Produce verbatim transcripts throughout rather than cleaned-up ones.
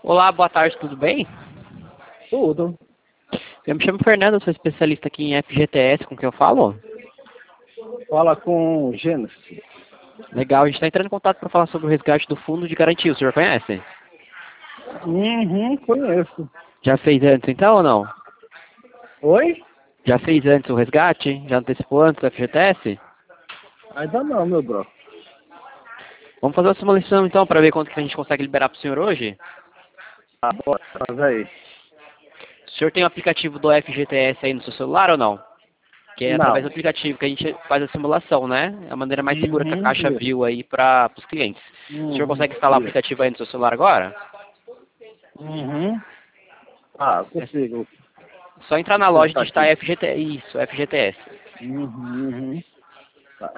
Olá, boa tarde, tudo bem? Tudo. Eu me chamo Fernando, sou especialista aqui em F G T S, com quem eu falo? Fala com o Gênesis. Legal, a gente está entrando em contato para falar sobre o resgate do fundo de garantia, o senhor conhece? Uhum, conheço. Já fez antes então ou não? Oi? Já fez antes o resgate? Já antecipou antes o F G T S? Ainda não, meu bro. Vamos fazer uma simulação então para ver quanto que a gente consegue liberar para o senhor hoje? Tá, bora, faz aí. O senhor tem o aplicativo do F G T S aí no seu celular ou não? Que é através do Não. aplicativo que a gente faz a simulação, né? É a maneira mais segura que a Uhum, Caixa isso. viu aí para os clientes. O senhor Uhum, consegue instalar o isso. aplicativo aí no seu celular agora? Uhum. Ah, É consigo. só entrar na loja e Apertar digitar aqui. F G T S. Isso, F G T S. Uhum, uhum. Tá.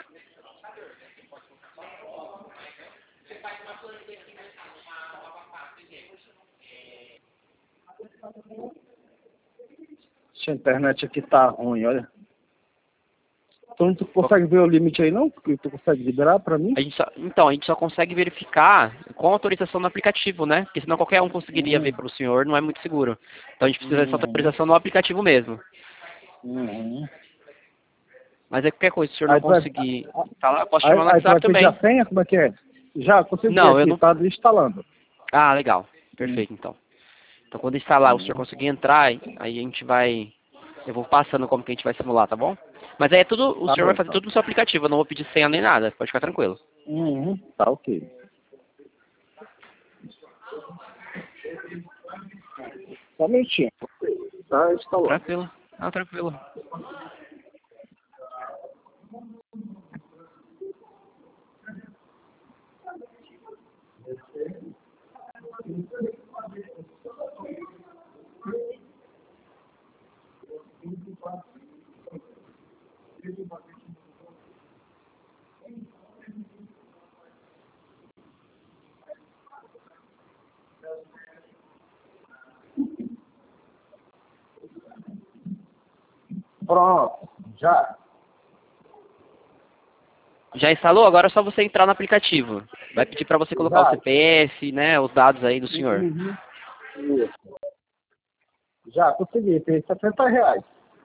Essa internet aqui tá ruim, olha. Tu não consegue ver o limite aí não? Que tu consegue liberar pra mim? A gente só, então, a gente só consegue verificar com autorização no aplicativo, né? Porque senão qualquer um conseguiria ver Uhum. para o senhor, não é muito seguro. Então a gente precisa dessa Uhum. autorização no aplicativo mesmo. Uhum. Mas é qualquer coisa, se o senhor não Aí tu vai, conseguir instalar, eu posso aí, chamar no aí tu vai WhatsApp pedir a também. senha? Como é que é? Já consegui Não, eu aqui, não. tá instalando. Ah, legal. Hum. Perfeito, então. Então quando instalar, o senhor Uhum. conseguir entrar, aí a gente vai. Eu vou passando como que a gente vai simular, tá bom? Mas aí é tudo. O Tá senhor bom, vai fazer então. tudo no seu aplicativo, eu não vou pedir senha nem nada, pode ficar tranquilo. Uhum. Tá ok. Só um minutinho. Tá instalando. Tranquilo. Ah, tranquilo. Pronto. Já. Já instalou? Agora é só você entrar no aplicativo. Vai pedir para você colocar o Já. C P F, né, os dados aí do senhor. Uhum. Isso. Já consegui. Tem setenta reais.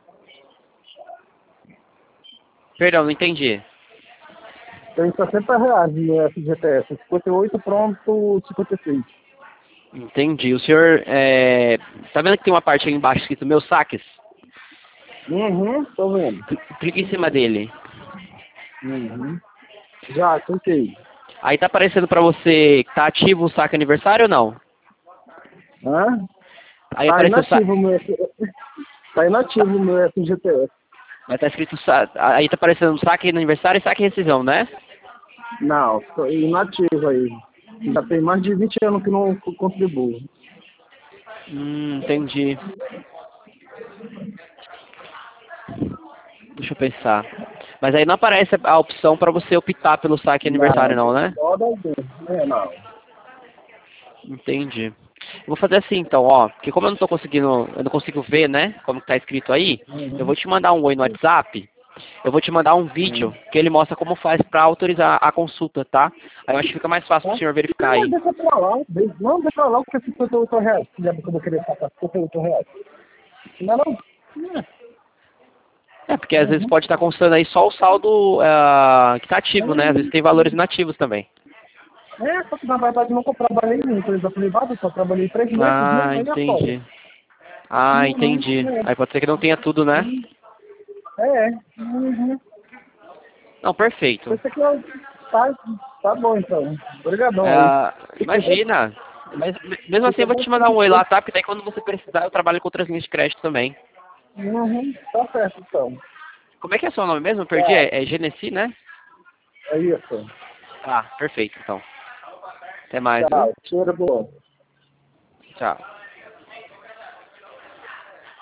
Perdão, não entendi. Tem sessenta reais no F G T S. cinquenta e oito pronto, cinquenta e seis. Entendi. O senhor, é... tá vendo que tem uma parte aí embaixo escrito Meus Saques? Uhum. Tô vendo. Cl- Clica em cima dele. Uhum. Já, cliquei. Aí tá aparecendo para você que tá ativo o saque aniversário ou não? Hã? Aí Tá apareceu sa... inativo o meu, tá inativo o meu F G T S. Aí tá escrito sa... aí tá aparecendo saque aniversário e saque rescisão, né? Não, tô inativo aí. Já tem mais de vinte anos que não co- contribuo. Hum, entendi. Deixa eu pensar. Mas aí não aparece a opção para você optar pelo saque aniversário Não, não, né? só da vez. É, não. Entendi. Eu vou fazer assim então, ó, porque como eu não tô conseguindo, eu não consigo ver, né, como que tá escrito aí, eu Uhum. vou te mandar um oi no WhatsApp, eu vou te mandar um vídeo Uhum. que ele mostra como faz para autorizar a consulta, tá? Aí eu acho que fica mais fácil pro Tá? senhor verificar Não, aí. deixa pra lá. De- Não, deixa pra lá, porque é cinquenta e oito reais. Se lembra que eu vou querer passar cinquenta e oito reais. Não é não? É, porque às vezes Uhum. pode estar constando aí só o saldo ah, que tá ativo, né? Às vezes tem valores inativos também. É, só que na verdade eu nunca trabalhei em empresa privada, só trabalhei três meses, né? Ah, Aí é folga. entendi. Ah, Uhum. entendi. Aí pode ser que não tenha tudo, né? É. É. Uhum. Não, perfeito. Pensei que eu... Tá, tá bom, então. Obrigadão aí. Ah, Se quiser, imagina. Mas mesmo se assim eu vou quiser, te mandar um oi se lá, tá? Porque daí quando você precisar eu trabalho com outras linhas de crédito também. Uhum. Tá certo, então. Como é que é seu nome mesmo? Eu perdi. Tá. É, é Genesi, né? É isso. Ah, perfeito, então. Até mais, viu? Tchau. Cheiro bom. Tchau.